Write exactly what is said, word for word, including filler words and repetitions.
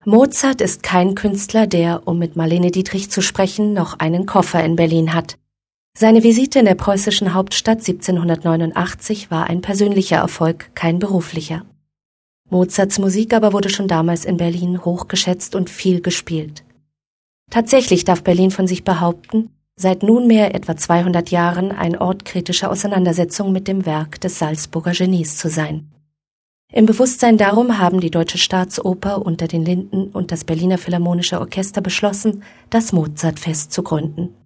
Mozart ist kein Künstler, der, um mit Marlene Dietrich zu sprechen, noch einen Koffer in Berlin hat. Seine Visite in der preußischen Hauptstadt siebzehnhundertneunundachtzig war ein persönlicher Erfolg, kein beruflicher. Mozarts Musik aber wurde schon damals in Berlin hochgeschätzt und viel gespielt. Tatsächlich darf Berlin von sich behaupten, seit nunmehr etwa zweihundert Jahren ein Ort kritischer Auseinandersetzung mit dem Werk des Salzburger Genies zu sein. Im Bewusstsein darum haben die Deutsche Staatsoper Unter den Linden und das Berliner Philharmonische Orchester beschlossen, das Mozartfest zu gründen.